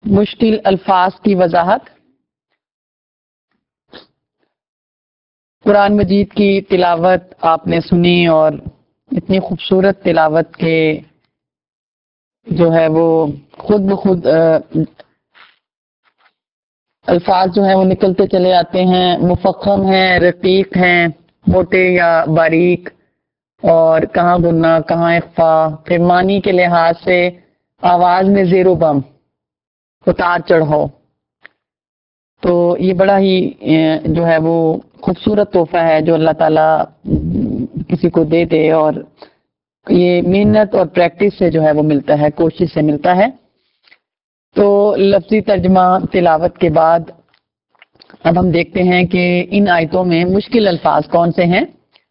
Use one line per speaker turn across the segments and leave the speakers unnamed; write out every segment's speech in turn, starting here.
مشکل الفاظ کی وضاحت. قرآن مجید کی تلاوت آپ نے سنی اور اتنی خوبصورت تلاوت کے جو ہے وہ خود بخود الفاظ جو ہیں وہ نکلتے چلے آتے ہیں، مفخم ہیں، رقیق ہیں، موٹے یا باریک، اور کہاں گننا کہاں اخفا، پھر معنی کے لحاظ سے آواز میں زیر و بم، اتار چڑھاؤ. تو یہ بڑا ہی جو ہے وہ خوبصورت تحفہ ہے جو اللہ تعالیٰ کسی کو دے دے، اور یہ محنت اور پریکٹس سے جو ہے وہ ملتا ہے، کوشش سے ملتا ہے. تو لفظی ترجمہ تلاوت کے بعد اب ہم دیکھتے ہیں کہ ان آیتوں میں مشکل الفاظ کون سے ہیں.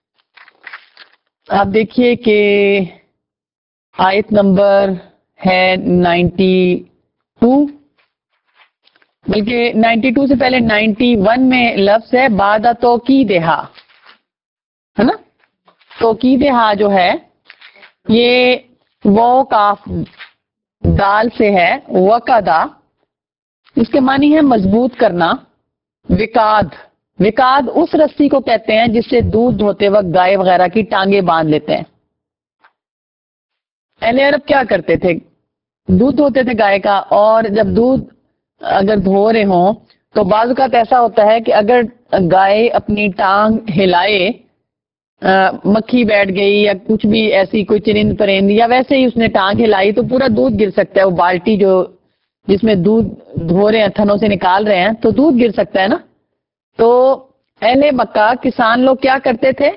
آپ دیکھیے کہ آیت نمبر ہے 92، بلکہ 92 سے پہلے 91 میں لفظ ہے بعد توکیدہا، ہے نا. توکیدہا جو ہے یہ واو کاف دال سے ہے، وقدا، اس کے معنی ہے مضبوط کرنا. وقاد، وقاد اس رسی کو کہتے ہیں جس سے دودھ دھوتے وقت گائے وغیرہ کی ٹانگیں باندھ لیتے ہیں. اہل عرب کیا کرتے تھے؟ دودھ دھوتے تھے گائے کا، اور جب دودھ اگر دھو رہے ہوں تو بعض اوقات ایسا ہوتا ہے کہ اگر گائے اپنی ٹانگ ہلائے، مکھی بیٹھ گئی یا کچھ بھی ایسی کوئی چرند پرند یا ویسے ہی اس نے ٹانگ ہلائی تو پورا دودھ گر سکتا ہے. وہ بالٹی جو جس میں دودھ دھو رہے ہیں، تھنوں سے نکال رہے ہیں، تو دودھ گر سکتا ہے نا. تو اہل مکہ کسان لوگ کیا کرتے تھے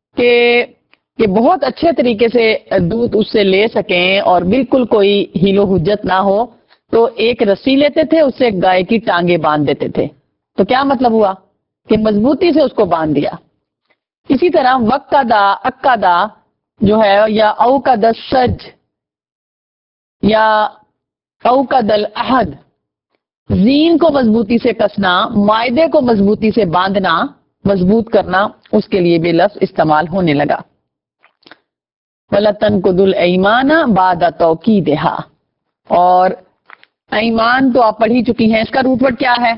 کہ بہت اچھے طریقے سے دودھ اس سے لے سکیں اور بالکل کوئی ہیل و حجت نہ ہو، تو ایک رسی لیتے تھے، اس سے گائے کی ٹانگیں باندھ دیتے تھے. تو کیا مطلب ہوا کہ مضبوطی سے اس کو باندھ دیا. اسی طرح وقدا، اکدا جو ہے، یا اوقد السج یا اوقد الاحد، زین کو مضبوطی سے کسنا، معدے کو مضبوطی سے باندھنا، مضبوط کرنا، اس کے لیے بھی لفظ استعمال ہونے لگا. وَلَا تَنْقُضُوا الْأَيْمَانَ بَعْدَ تَوْكِيدِهَا، اور ایمان تو آپ پڑھ ہی چکی ہیں، اس کا روٹ ورڈ کیا ہے؟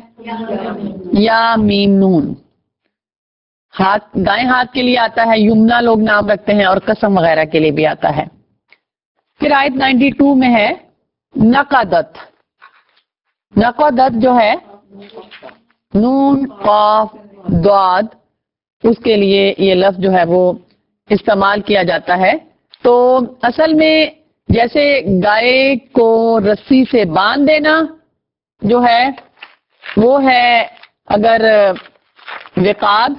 یا میم نون. ہاتھ دائیں ہاتھ کے لیے آتا ہے، یمنا لوگ نام رکھتے ہیں، اور قسم وغیرہ کے لیے بھی آتا ہے. پھر آیت 92 میں ہے نقدت. نقدت جو ہے نون قاف ضاد، اس کے لیے یہ لفظ جو ہے وہ استعمال کیا جاتا ہے. تو اصل میں جیسے گائے کو رسی سے باندھ دینا جو ہے وہ ہے اگر وقاد،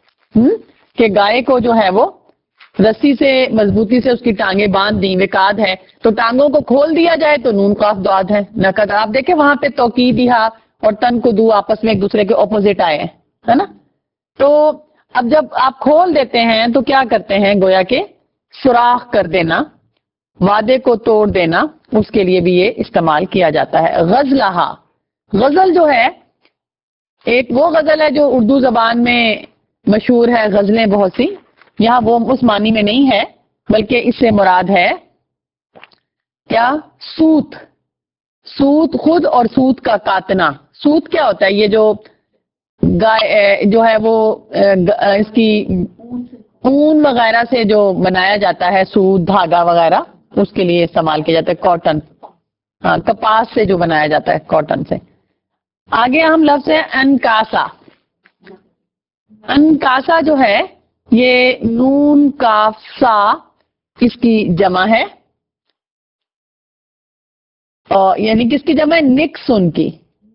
کہ گائے کو جو ہے وہ رسی سے مضبوطی سے اس کی ٹانگیں باندھ دی، وقاد ہے. تو ٹانگوں کو کھول دیا جائے تو نون قاف ضاد ہے، نقد. آپ دیکھیں وہاں پہ توکیدہا اور تنقدو آپس میں ایک دوسرے کے اپوزٹ آئے ہیں، ہے نا. تو اب جب آپ کھول دیتے ہیں تو کیا کرتے ہیں؟ گویا کہ سوراخ کر دینا، وعدے کو توڑ دینا، اس کے لیے بھی یہ استعمال کیا جاتا ہے. غزلہا، غزل جو ہے ایک وہ غزل ہے جو اردو زبان میں مشہور ہے، غزلیں بہت سی. یہاں وہ اس معنی میں نہیں ہے، بلکہ اس سے مراد ہے کیا؟ سوت. سوت خود اور سوت کا کاتنا. سوت کیا ہوتا ہے؟ یہ جو گائے جو ہے وہ اس کی اون وغیرہ سے جو بنایا جاتا ہے، سوت دھاگا وغیرہ، اس کے لیے استعمال کیا جاتا ہے. کاٹن، ہاں کپاس سے جو بنایا جاتا ہے، کاٹن سے. آگے ہم لفظ ہے انکاسا. انکاسا جو ہے یہ نون کاف سا، اس کی جمع ہے، اور یعنی کس کی جمع ہے؟ نکسن کی.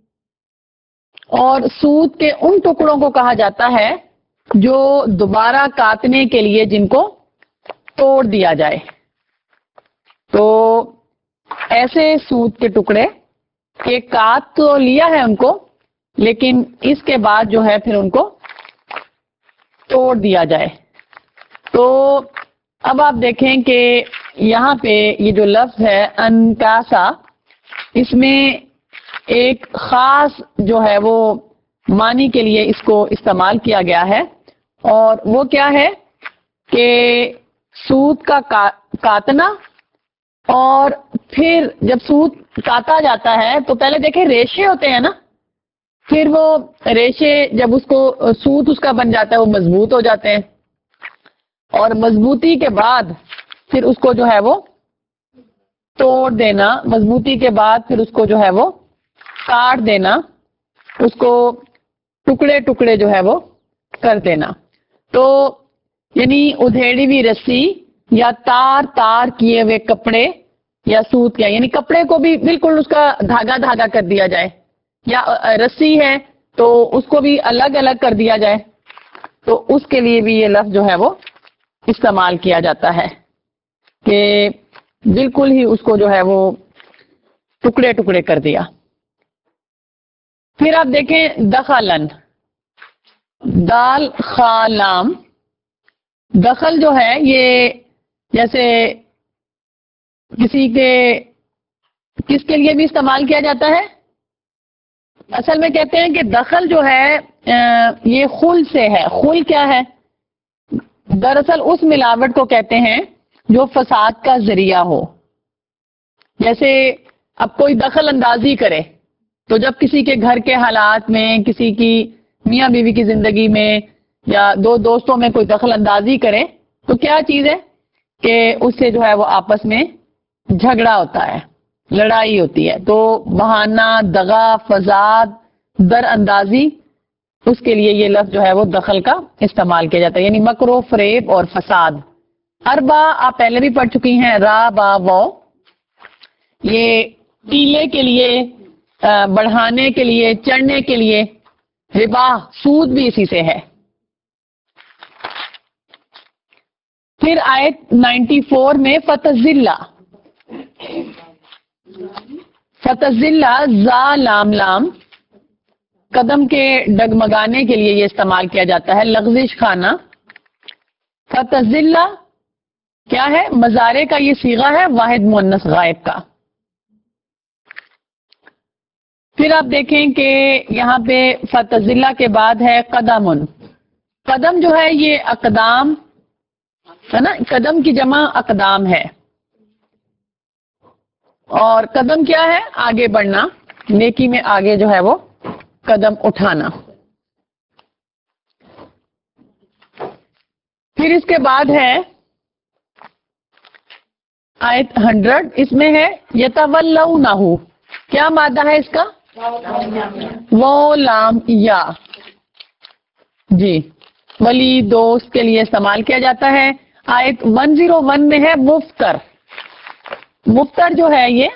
اور سوت کے ان ٹکڑوں کو کہا جاتا ہے جو دوبارہ کاٹنے کے لیے جن کو توڑ دیا جائے. تو ایسے سوت کے ٹکڑے کہ کاٹ تو لیا ہے ان کو، لیکن اس کے بعد جو ہے پھر ان کو توڑ دیا جائے. تو اب آپ دیکھیں کہ یہاں پہ یہ جو لفظ ہے انکاسا، اس میں ایک خاص جو ہے وہ معنی کے لیے اس کو استعمال کیا گیا ہے، اور وہ کیا ہے کہ سوت کا کاتنا اور پھر جب سوت کاتا جاتا ہے تو پہلے دیکھیں ریشے ہوتے ہیں نا، پھر وہ ریشے جب اس کو سوت اس کا بن جاتا ہے وہ مضبوط ہو جاتے ہیں، اور مضبوطی کے بعد پھر اس کو جو ہے وہ توڑ دینا، مضبوطی کے بعد پھر اس کو جو ہے وہ کاٹ دینا، اس کو ٹکڑے ٹکڑے جو ہے وہ کر دینا. تو یعنی ادھیڑی ہوئی رسی یا تار تار کیے ہوئے کپڑے یا سوت کیا، یعنی کپڑے کو بھی بالکل اس کا دھاگا دھاگا کر دیا جائے، یا رسی ہے تو اس کو بھی الگ الگ کر دیا جائے، تو اس کے لیے بھی یہ لفظ جو ہے وہ استعمال کیا جاتا ہے کہ بالکل ہی اس کو جو ہے وہ ٹکڑے ٹکڑے کر دیا. پھر آپ دیکھیں دخلن، دال خا لام، دخل جو ہے یہ جیسے کس کے لیے بھی استعمال کیا جاتا ہے؟ اصل میں کہتے ہیں کہ دخل جو ہے یہ خل سے ہے. خل کیا ہے؟ دراصل اس ملاوٹ کو کہتے ہیں جو فساد کا ذریعہ ہو. جیسے اب کوئی دخل اندازی کرے تو جب کسی کے گھر کے حالات میں، کسی کی میاں بیوی کی زندگی میں، یا دو دوستوں میں کوئی دخل اندازی کرے تو کیا چیز ہے کہ اس سے جو ہے وہ آپس میں جھگڑا ہوتا ہے، لڑائی ہوتی ہے. تو بہانہ، دغا، فساد، در اندازی، اس کے لیے یہ لفظ جو ہے وہ دخل کا استعمال کیا جاتا ہے، یعنی مکر و فریب اور فساد. اربا آپ پہلے بھی پڑھ چکی ہیں، را با و، یہ ٹیلے کے لیے، بڑھانے کے لیے، چڑھنے کے لیے. ربا سود بھی اسی سے ہے. پھر آیت 94 میں فتزلہ، فتزلہ زا لام لام، قدم کے ڈگمگانے کے لیے یہ استعمال کیا جاتا ہے، لغزش کھانا. فتزلہ کیا ہے؟ مضارع کا یہ صیغہ ہے، واحد مؤنث غائب کا. پھر آپ دیکھیں کہ یہاں پہ فتزلہ کے بعد ہے قدمن. قدم جو ہے یہ اقدام ہے نا، قدم کی جمع اقدام ہے، اور قدم کیا ہے؟ آگے بڑھنا، نیکی میں آگے جو ہے وہ قدم اٹھانا. پھر اس کے بعد ہے آیت 100، اس میں ہے یتولونہ، کیا مادہ ہے اس کا؟ وہ لام یا، جی ولی دوست کے لیے استعمال کیا جاتا ہے. آیت 101 میں ہے مفتر. مفتر جو ہے یہ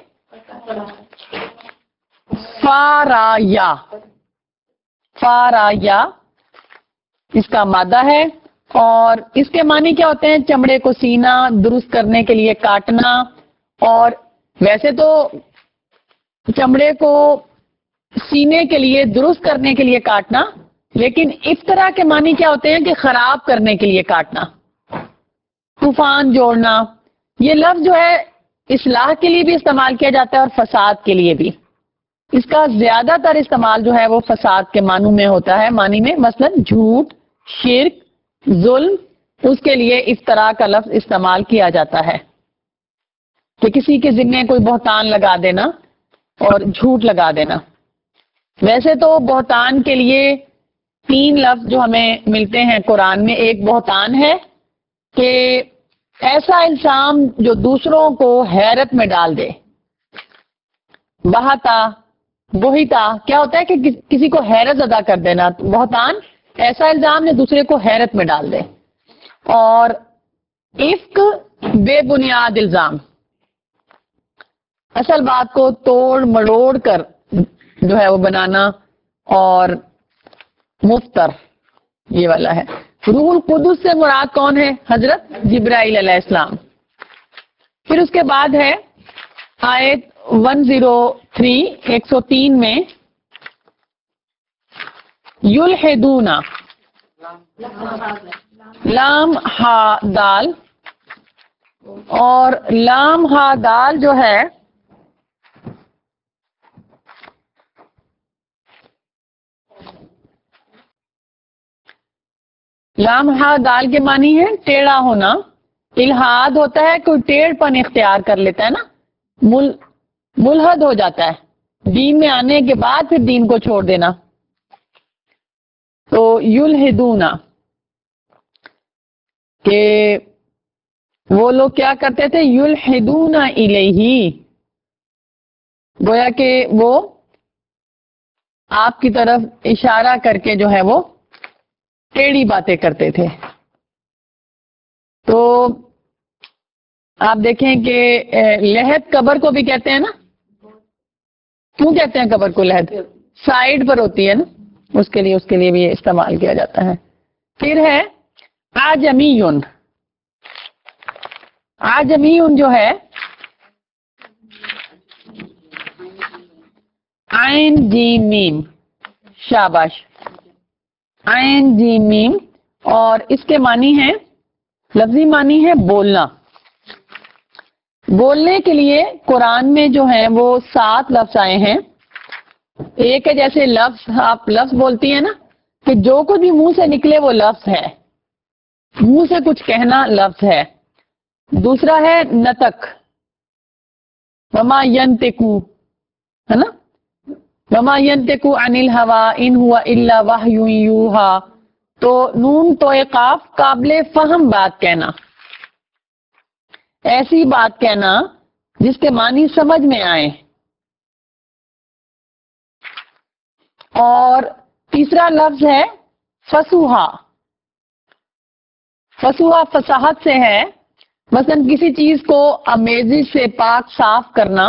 فارایا، فارایا اس کا مادہ ہے، اور اس کے معنی کیا ہوتے ہیں؟ چمڑے کو سینا، درست کرنے کے لیے کاٹنا. اور ویسے تو چمڑے کو سینے کے لیے، درست کرنے کے لیے کاٹنا، لیکن افترا کے معنی کیا ہوتے ہیں کہ خراب کرنے کے لیے کاٹنا، طوفان جوڑنا. یہ لفظ جو ہے اصلاح کے لیے بھی استعمال کیا جاتا ہے اور فساد کے لیے بھی. اس کا زیادہ تر استعمال جو ہے وہ فساد کے معنوں میں ہوتا ہے، معنی میں مثلا جھوٹ، شرک، ظلم، اس کے لیے افترا کا لفظ استعمال کیا جاتا ہے کہ کسی کے ذمے کوئی بہتان لگا دینا اور جھوٹ لگا دینا. ویسے تو بہتان کے لیے 3 لفظ جو ہمیں ملتے ہیں قرآن میں. ایک بہتان ہے کہ ایسا الزام جو دوسروں کو حیرت میں ڈال دے. بہتا، بہتا کیا ہوتا ہے کہ کسی کو حیرت زدہ کر دینا. بہتان ایسا الزام جو دوسرے کو حیرت میں ڈال دے. اور افک بے بنیاد الزام، اصل بات کو توڑ مڑوڑ کر جو ہے وہ بنانا. اور مفتر یہ والا ہے. روح القدس سے مراد کون ہے؟ حضرت جبرائیل علیہ السلام. پھر اس کے بعد ہے آیت 103 103 میں یلحدون، لام ہا دال، اور لام ہا دال جو ہے لام ہا دال کے معنی ہے ٹیڑھا ہونا، الحاد ہوتا ہے کوئی ٹیڑھ پن اختیار کر لیتا ہے نا، ملحد ہو جاتا ہے، دین میں آنے کے بعد پھر دین کو چھوڑ دینا. تو یلحدون کہ وہ لوگ کیا کرتے تھے، یلحدون الیہ، گویا کہ وہ آپ کی طرف اشارہ کر کے جو ہے وہ ٹیڑھی باتیں کرتے تھے. تو آپ دیکھیں کہ لحد قبر کو بھی کہتے ہیں نا، کیوں کہتے ہیں قبر کو لحد؟ سائڈ پر ہوتی ہے نا، اس کے لیے بھی استعمال کیا جاتا ہے. پھر ہے آجمیون. آجمیون جو ہے عین جیم میم، شاباش، عین جیم میم، اور اس کے معنی ہے، لفظی معنی ہے بولنا. بولنے کے لیے قرآن میں جو ہے وہ 7 لفظ آئے ہیں. ایک ہے جیسے لفظ، آپ لفظ بولتی ہیں نا کہ جو کچھ بھی منہ سے نکلے وہ لفظ ہے، منہ سے کچھ کہنا لفظ ہے. دوسرا ہے نطق، وما ینطقو، ہے نا، وما ینطقو عن الہوى ان هو الا وحی یوحی. تو نون تو قاف، قابل فہم بات کہنا، ایسی بات کہنا جس کے معنی سمجھ میں آئے. اور تیسرا لفظ ہے فصوحا. فصوحا فصاحت سے ہے، مثلا کسی چیز کو آمیزش سے پاک صاف کرنا،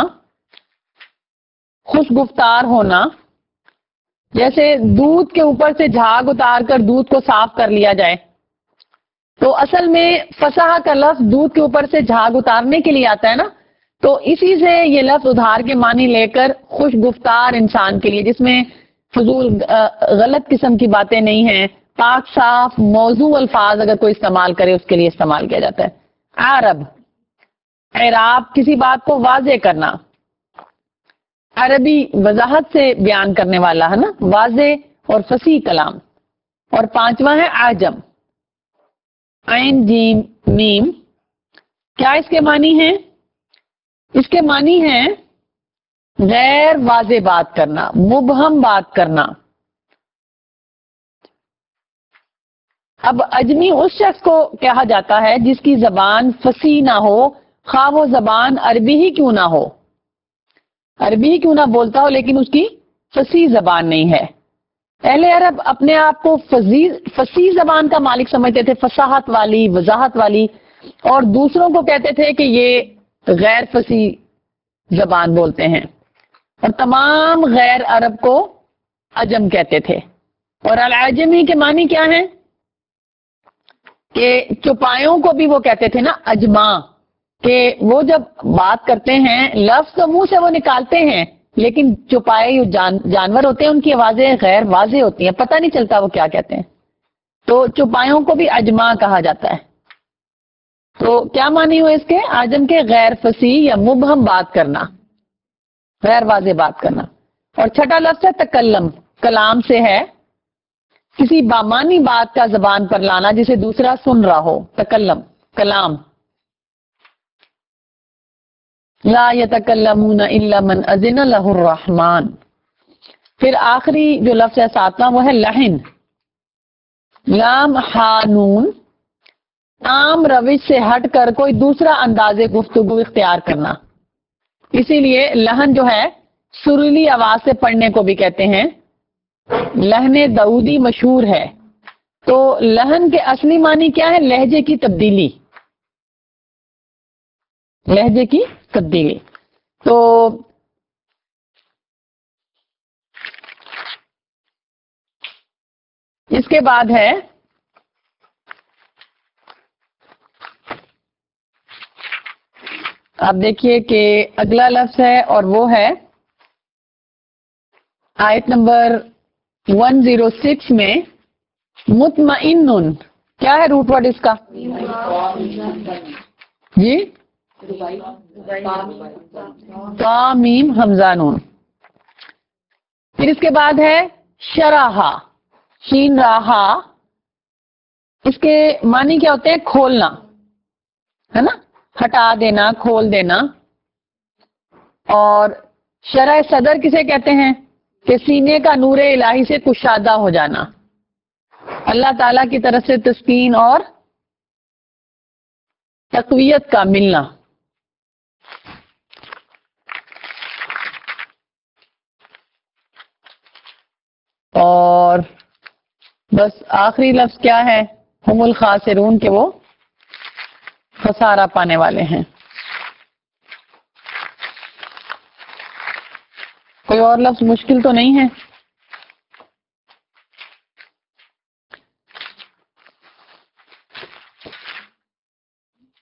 خوش گفتار ہونا. جیسے دودھ کے اوپر سے جھاگ اتار کر دودھ کو صاف کر لیا جائے، تو اصل میں فصاحت کا لفظ دودھ کے اوپر سے جھاگ اتارنے کے لیے آتا ہے نا. تو اسی سے یہ لفظ ادھار کے معنی لے کر خوش گفتار انسان کے لیے، جس میں فضول غلط قسم کی باتیں نہیں ہیں، پاک صاف موضوع الفاظ اگر کوئی استعمال کرے اس کے لیے استعمال کیا جاتا ہے. عرب، اعراب، کسی بات کو واضح کرنا. عربی وضاحت سے بیان کرنے والا ہے نا، واضح اور فصیح کلام. اور پانچواں ہے عجم، عین جیم میم. کیا اس کے معنی ہیں؟ اس کے معنی ہیں غیر واضح بات کرنا، مبہم بات کرنا. اب اجمی اس شخص کو کہا جاتا ہے جس کی زبان فصیح نہ ہو، خواہ وہ زبان عربی ہی کیوں نہ ہو، عربی ہی کیوں نہ بولتا ہو، لیکن اس کی فصیح زبان نہیں ہے. اہل عرب اپنے آپ کو فصیح زبان کا مالک سمجھتے تھے، فصاحت والی، وضاحت والی، اور دوسروں کو کہتے تھے کہ یہ غیر فصیح زبان بولتے ہیں. اور تمام غیر عرب کو عجم کہتے تھے. اور العجمی کے معنی کیا ہیں؟ کہ چوپایوں کو بھی وہ کہتے تھے نا اجما، کہ وہ جب بات کرتے ہیں لفظ تو منہ سے وہ نکالتے ہیں، لیکن چوپائے جانور ہوتے ہیں، ان کی آوازیں غیر واضح ہوتی ہیں، پتہ نہیں چلتا وہ کیا کہتے ہیں. تو چوپایوں کو بھی اجما کہا جاتا ہے. تو کیا معنی ہوئے اس کے؟ عجم کے غیر فصیح یا مبہم بات کرنا، غیر واضح بات کرنا. اور چھٹا لفظ ہے تکلم، کلام سے ہے، کسی بامانی بات کا زبان پر لانا جسے دوسرا سن رہا ہو، تکلم، کلام. لا یتکلمون الا من اذن له الرحمن. پھر آخری جو لفظ ہے 7واں وہ ہے لحن، لام حانون، عام روش سے ہٹ کر کوئی دوسرا انداز گفتگو اختیار کرنا. اسی لیے لحن جو ہے سریلی آواز سے پڑھنے کو بھی کہتے ہیں. لحن داؤدی مشہور ہے. تو لحن کے اصلی معنی کیا ہے؟ لہجے کی تبدیلی، لہجے کی تبدیلی. تو اس کے بعد ہے آپ دیکھیے کہ اگلا لفظ ہے اور وہ ہے آیت نمبر 106 میں مطمئن. کیا ہے روٹ ورڈ اس کا؟ جی، میم حمزہ نون. پھر اس کے بعد ہے شرحا، شین راہا. اس کے معنی کیا ہوتے ہیں؟ کھولنا. ہے نا، ہٹا دینا، کھول دینا. اور شرح صدر کسے کہتے ہیں؟ کہ سینے کا نور الہی سے کشادہ ہو جانا، اللہ تعالی کی طرف سے تسکین اور تقویت کا ملنا. اور بس آخری لفظ کیا ہے؟ ہم الخاسرون، کہ وہ خسارہ پانے والے ہیں. کوئی اور لفظ مشکل تو نہیں ہے؟